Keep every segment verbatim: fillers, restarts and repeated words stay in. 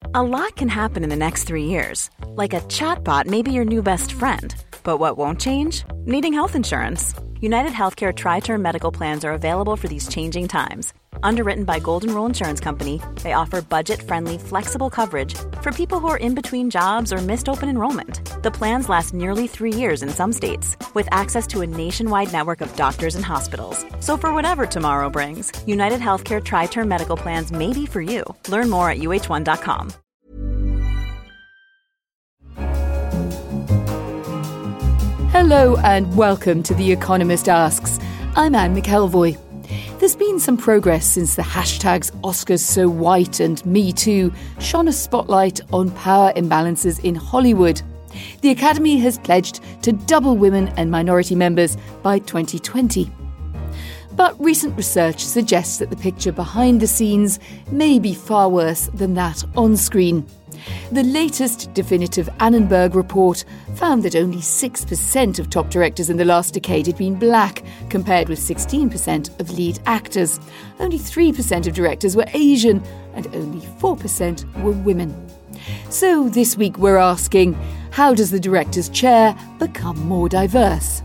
A lot can happen in the next three years. Like a chatbot may be your new best friend. But what won't change? Needing health insurance. United Healthcare Tri-Term Medical Plans are available for these changing times. Underwritten by Golden Rule Insurance Company, they offer budget-friendly, flexible coverage for people who are in between jobs or missed open enrollment. The plans last nearly three years in some states, with access to a nationwide network of doctors and hospitals. So for whatever tomorrow brings, United Healthcare Tri-Term Medical Plans may be for you. Learn more at U H one dot com. Hello and welcome to The Economist Asks. I'm Anne McElvoy. There's been some progress since the hashtags Oscars So White and Me Too shone a spotlight on power imbalances in Hollywood. The Academy has pledged to double women and minority members by twenty twenty. But recent research suggests that the picture behind the scenes may be far worse than that on screen. The latest definitive Annenberg report found that only six percent of top directors in the last decade had been black, compared with sixteen percent of lead actors. Only three percent of directors were Asian, and only four percent were women. So this week we're asking, how does the director's chair become more diverse?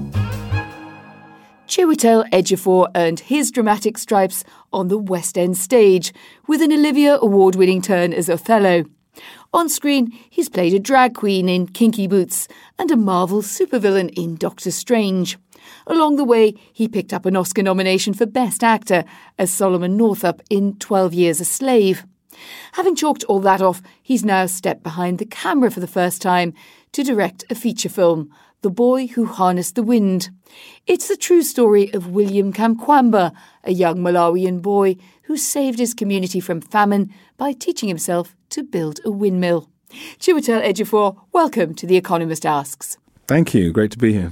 Chiwetel Ejiofor earned his dramatic stripes on the West End stage, with an Olivier Award-winning turn as Othello. On screen, he's played a drag queen in Kinky Boots and a Marvel supervillain in Doctor Strange. Along the way, he picked up an Oscar nomination for Best Actor as Solomon Northup in twelve years a Slave. Having chalked all that off, he's now stepped behind the camera for the first time to direct a feature film, The Boy Who Harnessed the Wind. It's the true story of William Kamkwamba, a young Malawian boy who saved his community from famine by teaching himself to build a windmill. Chiwetel Ejiofor, welcome to The Economist Asks. Thank you. Great to be here.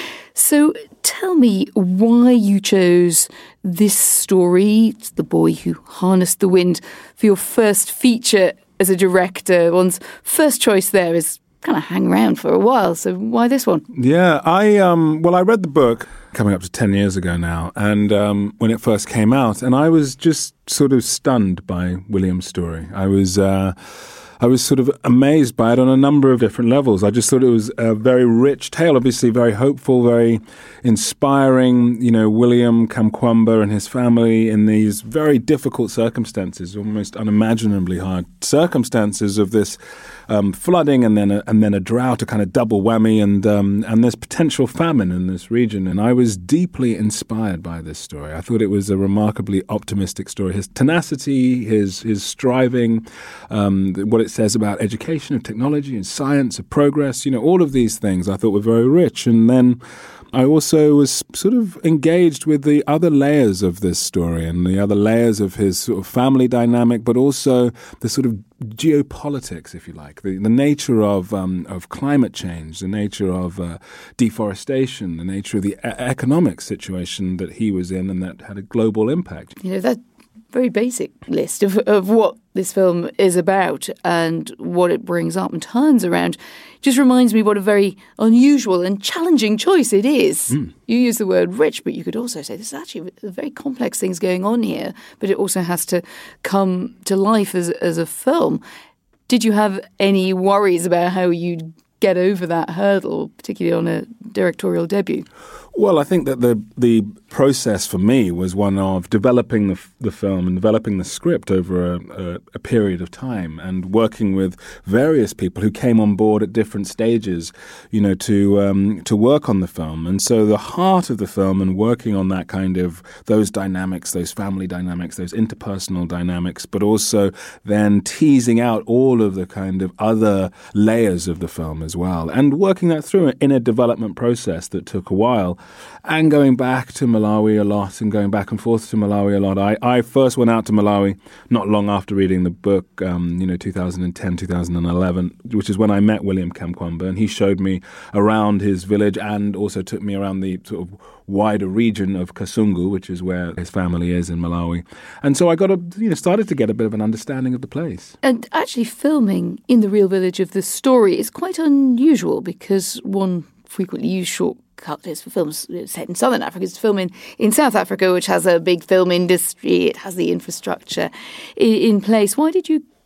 So tell me why you chose this story, The Boy Who Harnessed the Wind, for your first feature as a director. One's first choice there is kind of hang around for a while. So why this one? Yeah, I um, well, I read the book coming up to ten years ago now, and um, when it first came out, and I was just sort of stunned by William's story. I was. Uh, I was sort of amazed by it on a number of different levels. I just thought it was a very rich tale, obviously very hopeful, very inspiring. You know, William Kamkwamba and his family in these very difficult circumstances, almost unimaginably hard circumstances of this um, flooding and then a, and then a drought, a kind of double whammy, and um, and this potential famine in this region. And I was deeply inspired by this story. I thought it was a remarkably optimistic story. His tenacity, his his striving, um, what it says about education and technology and science and progress, you know, all of these things I thought were very rich. And then I also was sort of engaged with the other layers of this story and the other layers of his sort of family dynamic, but also the sort of geopolitics, if you like, the, the nature of um, of climate change, the nature of uh, deforestation, the nature of the e- economic situation that he was in and that had a global impact. You know, that very basic list of, of what this film is about and what it brings up and turns around just reminds me what a very unusual and challenging choice it is. Mm. You use the word rich, but you could also say there's actually very complex things going on here, but it also has to come to life as, as a film. Did you have any worries about how you'd get over that hurdle, particularly on a directorial debut? Well, I think that the the process for me was one of developing the, the film and developing the script over a, a, a period of time and working with various people who came on board at different stages, you know, to um, to work on the film. And so the heart of the film and working on that kind of those dynamics, those family dynamics, those interpersonal dynamics, but also then teasing out all of the kind of other layers of the film as well and working that through in a development process that took a while. And going back to Malawi a lot and going back and forth to Malawi a lot. I, I first went out to Malawi not long after reading the book, um, you know, two thousand ten, two thousand eleven, which is when I met William Kamkwamba. And he showed me around his village and also took me around the sort of wider region of Kasungu, which is where his family is in Malawi. And so I got a, you know, started to get a bit of an understanding of the place. And actually filming in the real village of the story is quite unusual because one frequently uses short cuts for films set in southern Africa. It's film in, in South Africa, which has a big film industry. It has the infrastructure in, in place. Why did you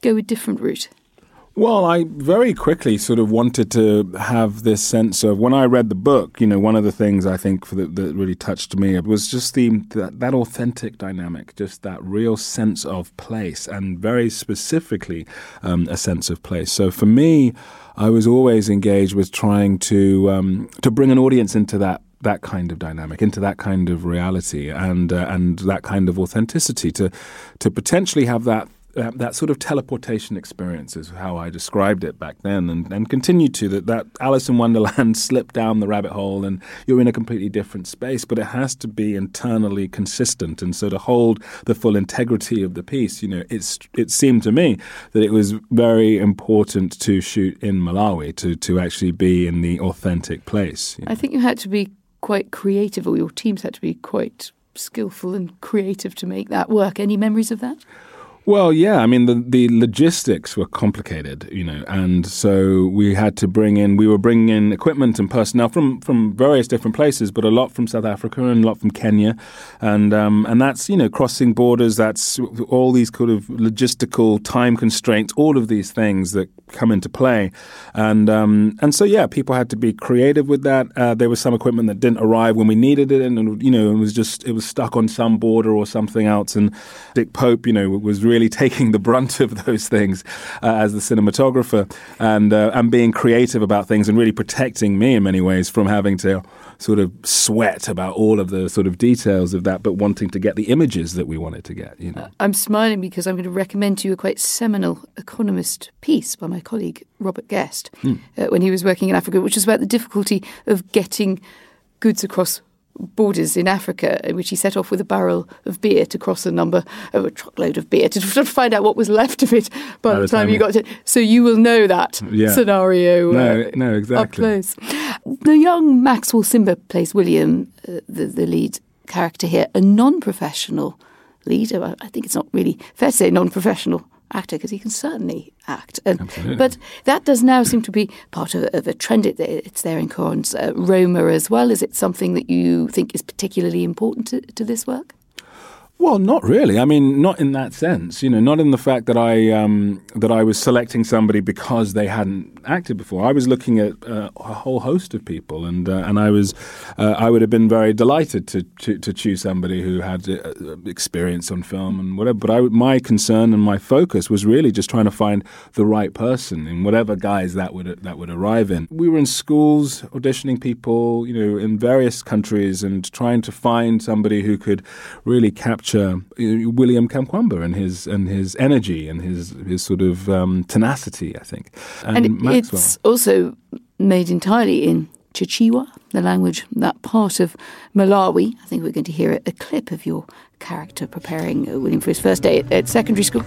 go a different route? Well, I very quickly sort of wanted to have this sense of, when I read the book, you know, one of the things I think for the, that really touched me was just the that, that authentic dynamic, just that real sense of place, and very specifically um, a sense of place. So for me, I was always engaged with trying to um, to bring an audience into that that kind of dynamic, into that kind of reality, and uh, and that kind of authenticity, to to potentially have that. Uh, that sort of teleportation experience is how I described it back then, and, and continue to, that, that Alice in Wonderland slip down the rabbit hole and you're in a completely different space, but it has to be internally consistent. And so to hold the full integrity of the piece, you know, it's it seemed to me that it was very important to shoot in Malawi, to, to actually be in the authentic place. You know? I think you had to be quite creative, or your teams had to be quite skillful and creative to make that work. Any memories of that? Well, yeah, I mean, the, the logistics were complicated, you know, and so we had to bring in, we were bringing in equipment and personnel from, from various different places, but a lot from South Africa and a lot from Kenya. And um, and that's, you know, crossing borders, that's all these kind of logistical time constraints, all of these things that come into play. And um, and so, yeah, people had to be creative with that. Uh, there was some equipment that didn't arrive when we needed it, and, you know, it was just, it was stuck on some border or something else. And Dick Pope, you know, was really really taking the brunt of those things uh, as the cinematographer, and uh, and being creative about things, and really protecting me in many ways from having to sort of sweat about all of the sort of details of that, but wanting to get the images that we wanted to get. You know, I'm smiling because I'm going to recommend to you a quite seminal Economist piece by my colleague Robert Guest hmm. uh, when he was working in Africa, which was about the difficulty of getting goods across borders in Africa, in which he set off with a barrel of beer to cross a number of a truckload of beer to find out what was left of it by, by the time, time you got to. So you will know that yeah. scenario. No, uh, no, exactly. Up close. The young Maxwell Simba plays William, uh, the, the lead character here, a non-professional leader. I think it's not really fair to say non-professional actor, because he can certainly act. And, but that does now seem to be part of, of a trend. It, it's there in Cuarón's uh, Roma as well. Is it something that you think is particularly important to, to this work? Well, not really. I mean, not in that sense. You know, not in the fact that I um, that I was selecting somebody because they hadn't acted before. I was looking at uh, a whole host of people, and uh, and I was uh, I would have been very delighted to to, to choose somebody who had uh, experience on film and whatever. But I, my concern and my focus was really just trying to find the right person in whatever guise that would that would arrive in. We were in schools auditioning people, you know, in various countries, and trying to find somebody who could really capture William Kamkwamba and his and his energy and his his sort of um, tenacity, I think. And, and it's also made entirely in Chichewa, the language, that part of Malawi. I think we're going to hear a, a clip of your character preparing uh, William for his first day at, at secondary school.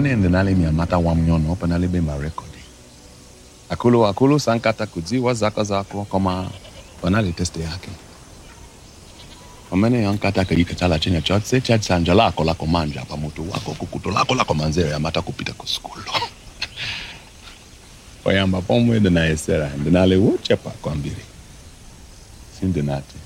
Akulu akulu sankata kudziwa zako zako kama banali teste yake. Omene yankata ke ikatala chenya chotse chatsanja lako la komanja pa mutu wako kukuto lako la komanzero ya mata kupita ku school. Oyamba pomwe de na esera ndenale woche pa kwambiri. Sindenate.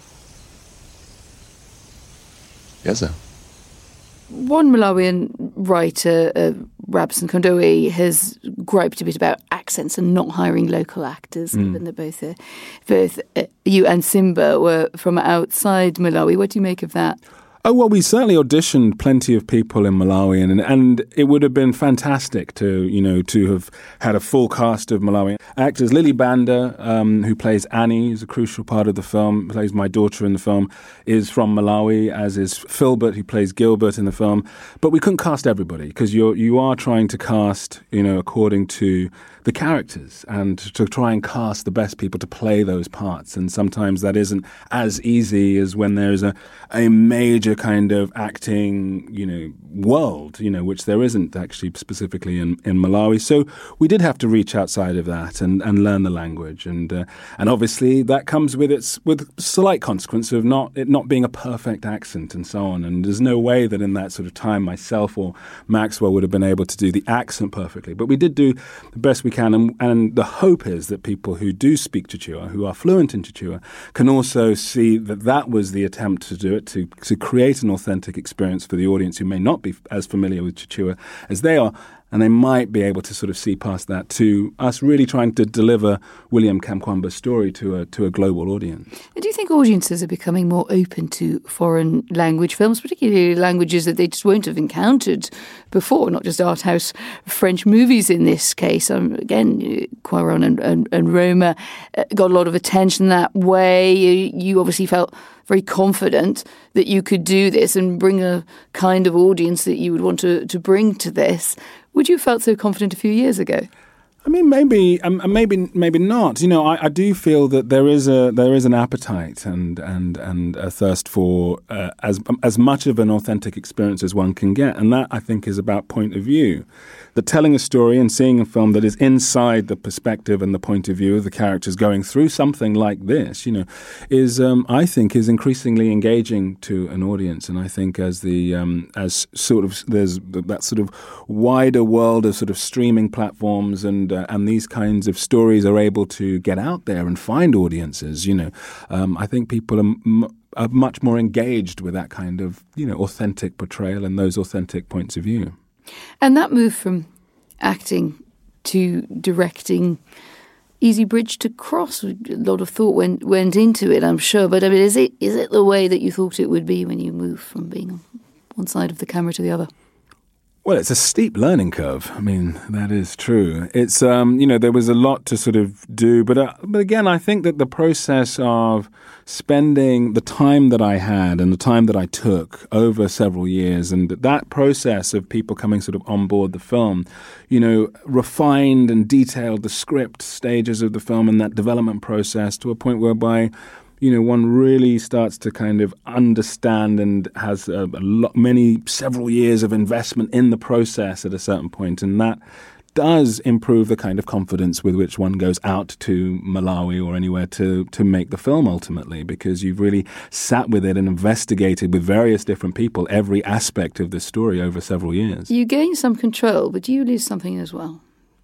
Yes sir. One Malawian writer, uh, Rabson Kondoe, has griped a bit about accents and not hiring local actors, mm. given that both, uh, both uh, you and Simba were from outside Malawi. What do you make of that? Oh, well, we certainly auditioned plenty of people in Malawi, and and it would have been fantastic to, you know, to have had a full cast of Malawian actors. Lily Banda, um, who plays Annie, is a crucial part of the film, plays my daughter in the film, is from Malawi, as is Philbert, who plays Gilbert in the film. But we couldn't cast everybody, because you're you are trying to cast, you know, according to the characters, and to try and cast the best people to play those parts. And sometimes that isn't as easy as when there's a, a major kind of acting, you know, world, you know, which there isn't actually specifically in, in Malawi. So we did have to reach outside of that and, and learn the language. And uh, and obviously that comes with its with slight consequence of not it not being a perfect accent and so on. And there's no way that in that sort of time myself or Maxwell would have been able to do the accent perfectly. But we did do the best we can. And, and the hope is that people who do speak Chichewa, who are fluent in Chichewa, can also see that that was the attempt to do it, to, to create an authentic experience for the audience who may not be as familiar with Chichewa as they are, And they might be able to sort of see past that to us really trying to deliver William Kamkwamba's story to a to a global audience. Do you think audiences are becoming more open to foreign language films, particularly languages that they just won't have encountered before, not just art house French movies in this case? Um, again, Cuarón and, and, and Roma got a lot of attention that way. You, you obviously felt very confident that you could do this and bring a kind of audience that you would want to, to bring to this. Would you have felt so confident a few years ago? I mean, maybe, um, maybe, maybe not. You know, I, I do feel that there is a there is an appetite and and and a thirst for uh, as as much of an authentic experience as one can get, and that I think is about point of view. That telling a story and seeing a film that is inside the perspective and the point of view of the characters going through something like this, you know, is um, I think is increasingly engaging to an audience, and I think as the um, as sort of there's that sort of wider world of sort of streaming platforms and uh, and these kinds of stories are able to get out there and find audiences, you know, um, I think people are, m- are much more engaged with that kind of, you know, authentic portrayal and those authentic points of view. And that move from acting to directing, easy bridge to cross. A lot of thought went went into it, I'm sure. But I mean, is it is it the way that you thought it would be when you move from being on one side of the camera to the other? Well, it's a steep learning curve. I mean, that is true. It's, um, you know, there was a lot to sort of do. But, uh, but again, I think that the process of spending the time that I had and the time that I took over several years, and that process of people coming sort of on board the film, you know, refined and detailed the script stages of the film and that development process to a point whereby, you know, one really starts to kind of understand and has a, a lot, many, several years of investment in the process at a certain point. And that does improve the kind of confidence with which one goes out to Malawi or anywhere to, to make the film ultimately, because you've really sat with it and investigated with various different people every aspect of the story over several years. You gain some control, but do you lose something as well?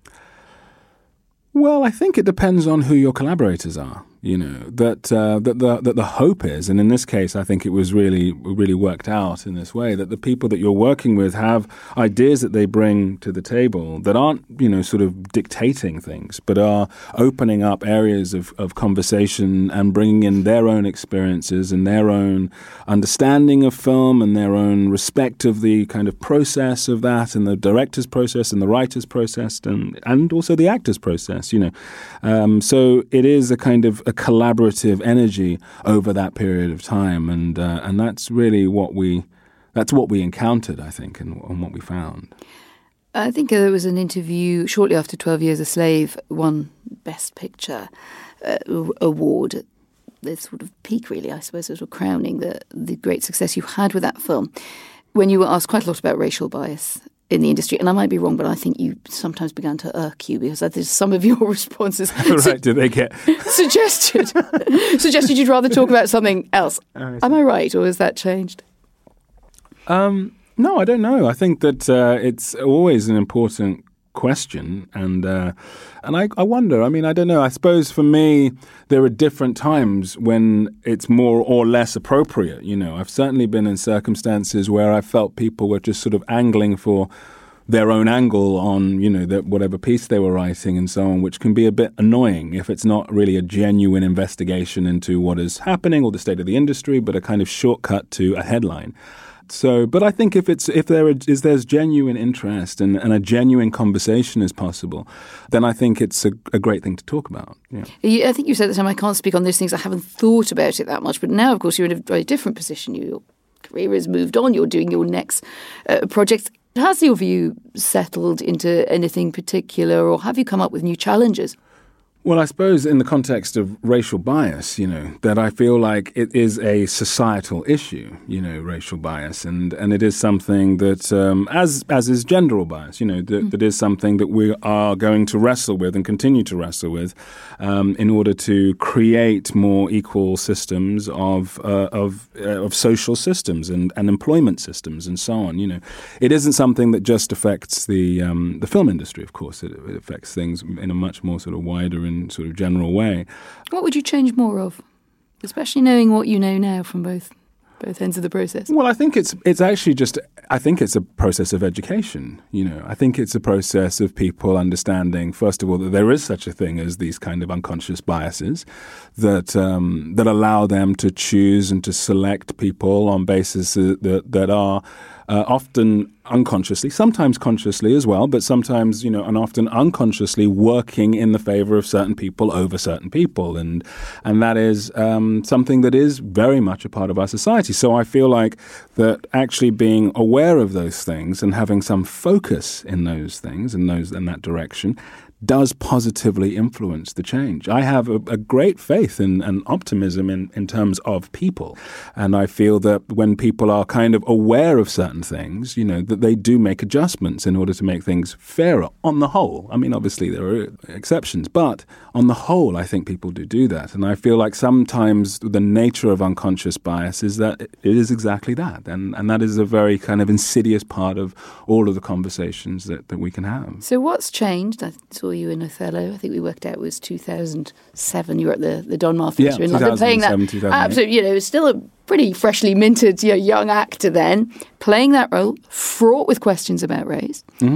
Well, I think it depends on who your collaborators are. You know, that uh, that the that the hope is, and in this case, I think it was really really worked out in this way, that the people that you're working with have ideas that they bring to the table that aren't, you know, sort of dictating things, but are opening up areas of, of conversation and bringing in their own experiences and their own understanding of film and their own respect of the kind of process of that and the director's process and the writer's process and, and also the actor's process, you know. Um, so it is a kind of a collaborative energy over that period of time, and uh, and that's really what we that's what we encountered, I think, and, and what we found. I think there was an interview shortly after twelve Years a Slave won Best Picture uh, award. The sort of peak, really, I suppose, sort of crowning the the great success you had with that film. When you were asked quite a lot about racial bias in the industry, and I might be wrong, but I think you sometimes began to irk you because there's some of your responses right, su- did they get suggested suggested you'd rather talk about something else. Oh, Am I right, or has that changed? Um, no, I don't know. I think that uh, it's always an important question, and uh, and I, I wonder. I mean, I don't know. I suppose for me, there are different times when it's more or less appropriate. You know, I've certainly been in circumstances where I felt people were just sort of angling for their own angle on, you know, the, whatever piece they were writing and so on, which can be a bit annoying if it's not really a genuine investigation into what is happening or the state of the industry, but a kind of shortcut to a headline. So, but I think if it's if there is there's genuine interest and, and a genuine conversation is possible, then I think it's a, a great thing to talk about. Yeah. I think you said at the time, I can't speak on those things. I haven't thought about it that much. But now, of course, you're in a very different position. You, your career has moved on. You're doing your next uh, project. Has your view settled into anything particular, or have you come up with new challenges? Well, I suppose in the context of racial bias, you know, that I feel like it is a societal issue, you know, racial bias. And, and it is something that, um, as as is gender bias, you know, that, mm. that is something that we are going to wrestle with and continue to wrestle with um, in order to create more equal systems of uh, of uh, of social systems and, and employment systems and so on. You know, it isn't something that just affects the um, the film industry, of course. It, it affects things in a much more sort of wider and sort of general way. What would you change more of, especially knowing what you know now from both both ends of the process? Well, I think it's it's actually just, I think it's a process of education. You know, I think it's a process of people understanding, first of all, that there is such a thing as these kind of unconscious biases that um, that allow them to choose and to select people on basis that, that are uh, often unconsciously, sometimes consciously as well, but sometimes, you know, and often unconsciously working in the favor of certain people over certain people. And and that is um, something that is very much a part of our society. So I feel like that actually being aware of those things and having some focus in those things, in those in that direction, does positively influence the change. I have a, a great faith and, and optimism in, in terms of people. And I feel that when people are kind of aware of certain things, you know, that they do make adjustments in order to make things fairer on the whole. I mean, obviously there are exceptions, but on the whole, I think people do do that. And I feel like sometimes the nature of unconscious bias is that it is exactly that. And, and that is a very kind of insidious part of all of the conversations that, that we can have. So what's changed? I saw you in Othello. I think we worked out it was two thousand seven. You were at the, the Donmar Theatre yeah, in London playing that. Absolutely, you know, it was still a pretty freshly minted, you know, young actor then, playing that role, fraught with questions about race. Mm-hmm.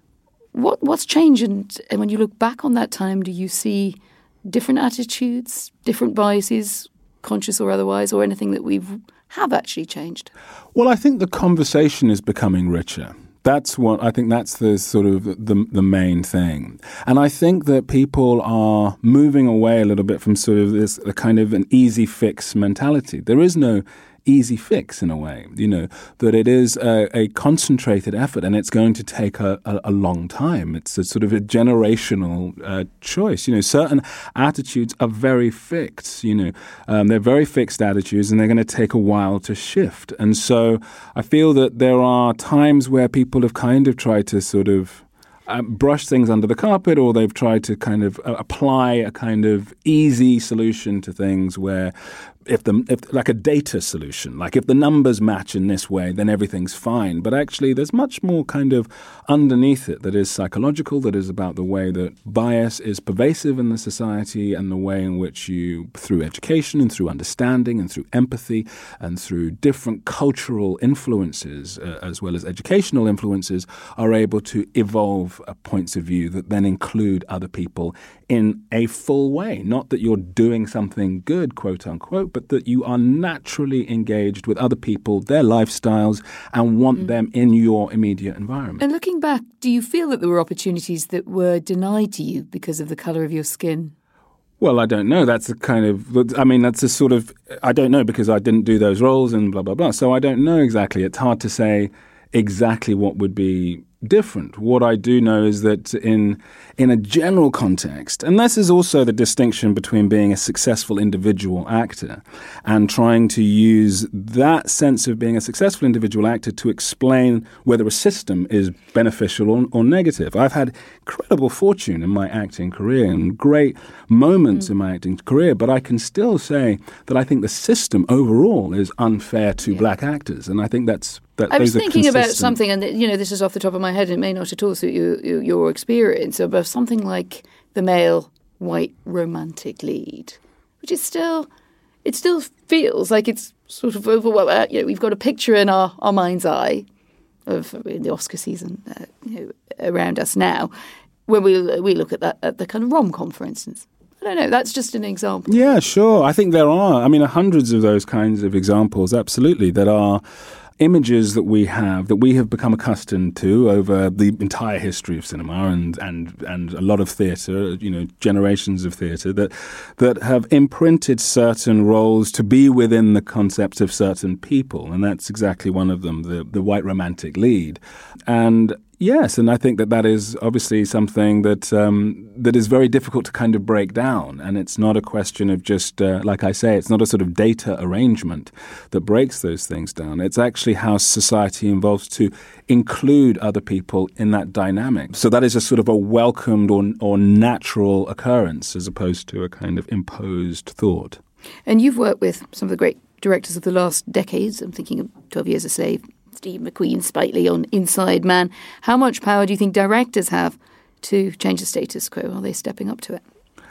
What What's changed? And, and when you look back on that time, do you see different attitudes, different biases, conscious or otherwise, or anything that we have actually changed? Well, I think the conversation is becoming richer. That's what I think. That's the sort of the the main thing, and I think that people are moving away a little bit from sort of this a kind of an easy fix mentality. There is no easy fix in a way, you know, that it is a, a concentrated effort and it's going to take a, a, a long time. It's a sort of a generational uh, choice. You know, certain attitudes are very fixed, you know, um, they're very fixed attitudes and they're going to take a while to shift. And so I feel that there are times where people have kind of tried to sort of Uh, brush things under the carpet, or they've tried to kind of uh, apply a kind of easy solution to things where if the if like a data solution, like if the numbers match in this way, then everything's fine. But actually there's much more kind of underneath it that is psychological, that is about the way that bias is pervasive in the society and the way in which you, through education and through understanding and through empathy and through different cultural influences uh, as well as educational influences, are able to evolve uh, points of view that then include other people in a full way. Not that you're doing something good, quote unquote, but that you are naturally engaged with other people, their lifestyles, and want mm. them in your immediate environment. And looking back, do you feel that there were opportunities that were denied to you because of the colour of your skin? Well, I don't know. That's a kind of, I mean, that's a sort of, I don't know because I didn't do those roles and blah, blah, blah. So I don't know exactly. It's hard to say exactly what would be different. What I do know is that in in a general context, and this is also the distinction between being a successful individual actor and trying to use that sense of being a successful individual actor to explain whether a system is beneficial or, or negative. I've had incredible fortune in my acting career and great moments mm. in my acting career, but I can still say that I think the system overall is unfair to yeah. black actors, and I think that's That, I was thinking about something, and you know, this is off the top of my head, and it may not at all suit you, you, your experience, about something like the male white romantic lead, which is still, it still feels like it's sort of over. Well, uh, you know, we've got a picture in our, our mind's eye of in the Oscar season, uh, you know, around us now, when we we look at that at the kind of rom-com, for instance. I don't know. That's just an example. Yeah, sure. I think there are. I mean, hundreds of those kinds of examples, absolutely, that are images that we have, that we have become accustomed to over the entire history of cinema and and, and a lot of theatre, you know, generations of theatre, that that have imprinted certain roles to be within the concepts of certain people. And that's exactly one of them, the, the white romantic lead. And yes, and I think that that is obviously something that um, that is very difficult to kind of break down. And it's not a question of just, uh, like I say, it's not a sort of data arrangement that breaks those things down. It's actually how society evolves to include other people in that dynamic. So that is a sort of a welcomed or, or natural occurrence as opposed to a kind of imposed thought. And you've worked with some of the great directors of the last decades. I'm thinking of twelve Years a Slave, Steve McQueen, Spike Lee on Inside Man. How much power do you think directors have to change the status quo? Are they stepping up to it?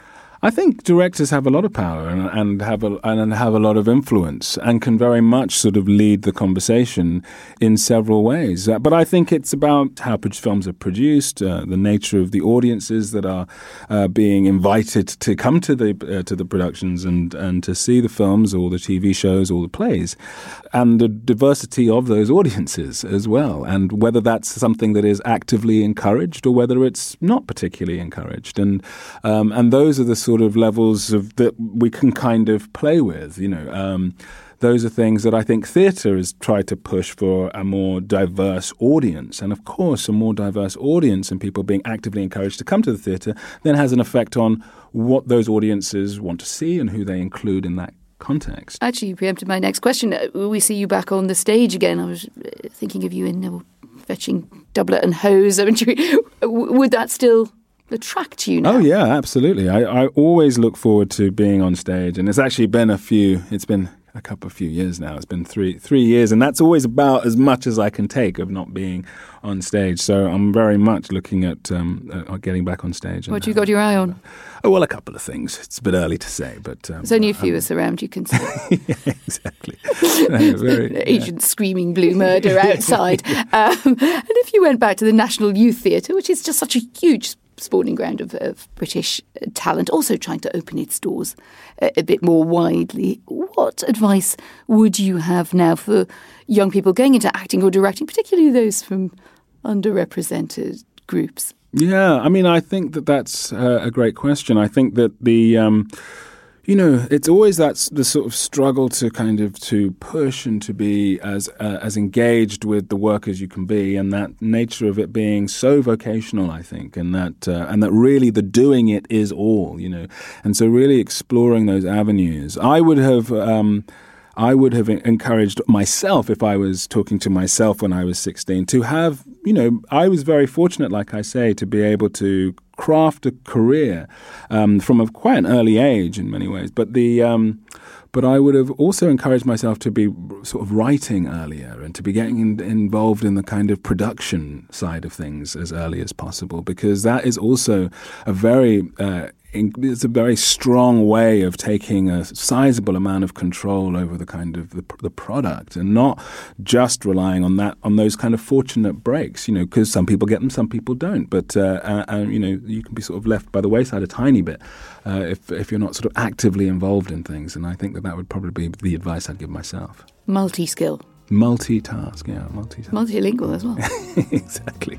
I think directors have a lot of power and, and have a and have a lot of influence and can very much sort of lead the conversation in several ways. Uh, but I think it's about how films are produced, uh, the nature of the audiences that are uh, being invited to come to the uh, to the productions and and to see the films or the T V shows or the plays, and the diversity of those audiences as well, and whether that's something that is actively encouraged or whether it's not particularly encouraged, and um, and those are the sort of levels of that we can kind of play with, you know. Um, those are things that I think theatre has tried to push for a more diverse audience. And of course, a more diverse audience and people being actively encouraged to come to the theatre then has an effect on what those audiences want to see and who they include in that context. Actually, you preempted my next question. Will we see you back on the stage again? I was thinking of you in uh, fetching doublet and hose. I mean, would that still attract you now? Oh, yeah, absolutely. I, I always look forward to being on stage. And it's actually been a few, it's been a couple of few years now. It's been three three years, and that's always about as much as I can take of not being on stage. So I'm very much looking at, um, at getting back on stage. What and, you got your eye on? Oh, well, a couple of things. It's a bit early to say, but... Um, There's only a few um, of us around, you can say. Yeah, exactly. No, very, Agent yeah. screaming blue murder outside. um, and if you went back to the National Youth Theatre, which is just such a huge spawning ground of, of British talent, also trying to open its doors a, a bit more widely, what advice would you have now for young people going into acting or directing, particularly those from underrepresented groups? Yeah, I mean, I think that that's uh, a great question. I think that the... Um, You know, it's always that the sort of struggle to kind of to push and to be as uh, as engaged with the work as you can be, and that nature of it being so vocational, I think, and that uh, and that really the doing it is all, you know, and so really exploring those avenues. I would have. Um, I would have encouraged myself, if I was talking to myself when I was sixteen, to have, you know, I was very fortunate, like I say, to be able to craft a career um, from a quite an early age in many ways. But the um, but I would have also encouraged myself to be sort of writing earlier and to be getting in, involved in the kind of production side of things as early as possible, because that is also a very uh, it's a very strong way of taking a sizable amount of control over the kind of the, the product, and not just relying on that on those kind of fortunate breaks, you know, because some people get them, some people don't. But uh, uh, uh, you know, you can be sort of left by the wayside a tiny bit uh, if if you're not sort of actively involved in things. And I think that that would probably be the advice I'd give myself. Multi-skill, multitask, yeah, multitask, multilingual as well. Exactly.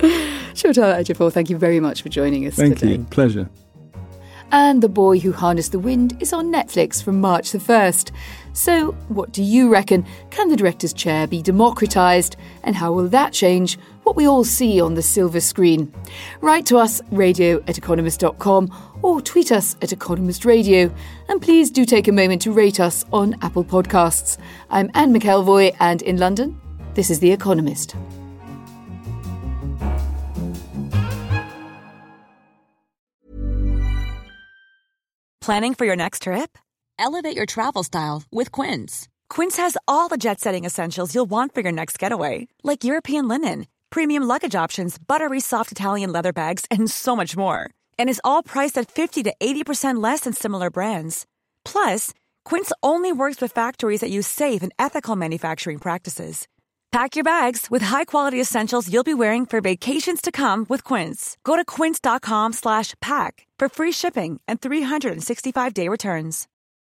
Shotal Ejiofor, thank you very much for joining us thank today. Thank you, pleasure. And The Boy Who Harnessed the Wind is on Netflix from March the first. So, what do you reckon? Can the director's chair be democratised? And how will that change what we all see on the silver screen? Write to us, radio at economist dot com, or tweet us at Economist Radio. And please do take a moment to rate us on Apple Podcasts. I'm Anne McElvoy, and in London, this is The Economist. Planning for your next trip? Elevate your travel style with Quince. Quince has all the jet-setting essentials you'll want for your next getaway, like European linen, premium luggage options, buttery soft Italian leather bags, and so much more. And is all priced at fifty to eighty percent less than similar brands. Plus, Quince only works with factories that use safe and ethical manufacturing practices. Pack your bags with high-quality essentials you'll be wearing for vacations to come with Quince. Go to quince dot com slash pack for free shipping and three sixty-five day returns.